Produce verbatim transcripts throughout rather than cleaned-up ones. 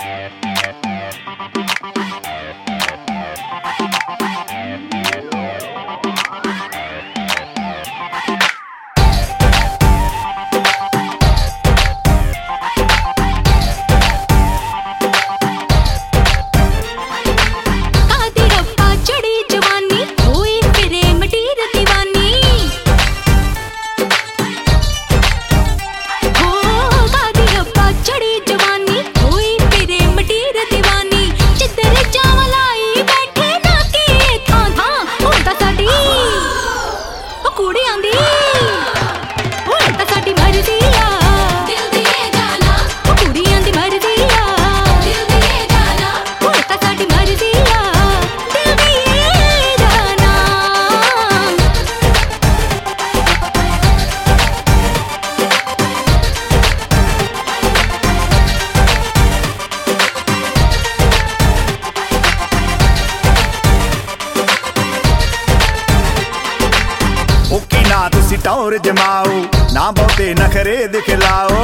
ना तुसी टौर जमाओ, ना बहुते नखरे दिखलाओ।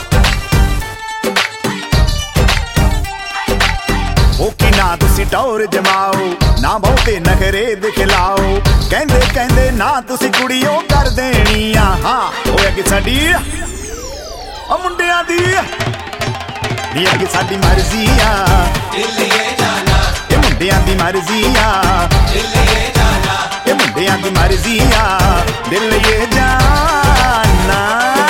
ओ कि ना तुसी टौर जमाओ, ना बहुते नखरे दिखलाओ। कहंदे कहंदे ना तुसी कुड़ियों कर देनिया। हाँ ओ अगे साडी ओ मुंडियां दी नी अगे साडी मर्जी आ, दिल्लीए जाना ए मुंडियां दी मर्जी आ, दिल्लीए जाना ए मुंडियां दी मर्जी आ, दिल्लीए जाना।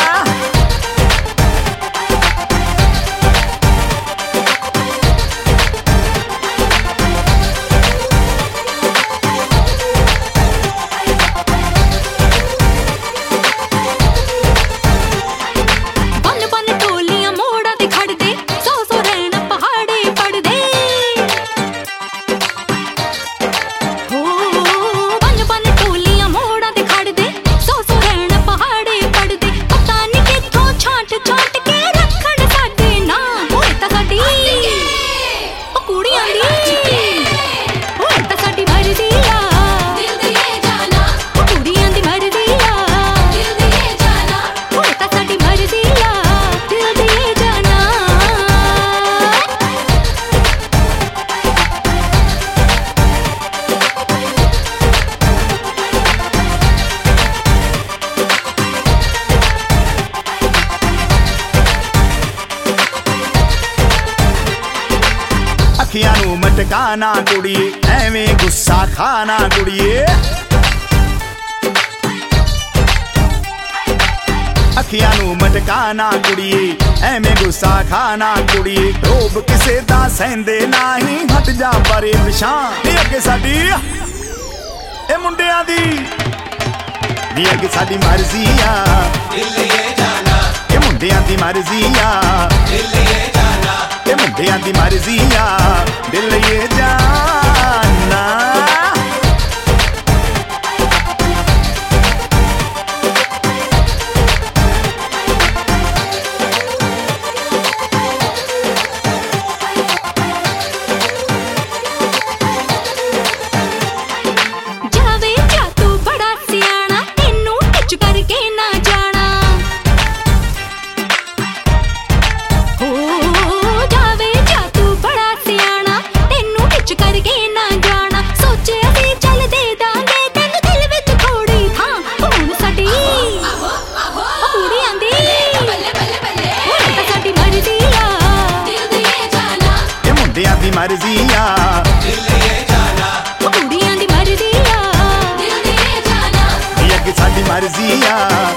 अखियां नू मटकाना कुड़िए, एवें गुस्सा खाना कुड़िए। अखियां नू मटकाना कुड़िए, एवें गुस्सा खाना कुड़िए। रोब किसे दा सहंदे नाही, हट जा परे पिछां नी अगे साडी ए मुंडियां दी नी अगे साडी मर्जी आ, दिल्लीए जाना ए मुंडियां दी मर्जी आ, दिल्लीए जाना ए मुंडियां दी मर्जी आ, दिल्लीए जाना। जावे जा तू बड़ा सियाना, तेनू टच करके ना जाना। हो जावे जा तू बड़ा सियाना, तेनू टच करके ना जाना। सोचे असी चल दे दांगे तेनू दिल विच थोड़ी थां, हुण साडी कुड़ी आंदी बल्ले बल्ले बल्ले, हुण तां साडी मर्जी आ, दिल दिए जाना ए मुंडियां दी मर्जी आ, दिल्लीए जाना कुड़ियां दी मर्जी आ, दिल दिए जाना नी अगे साडी मर्जी आ।